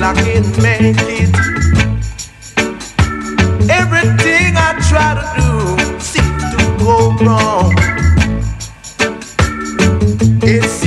I can't make it. Everything I try to do seems to go wrong. It's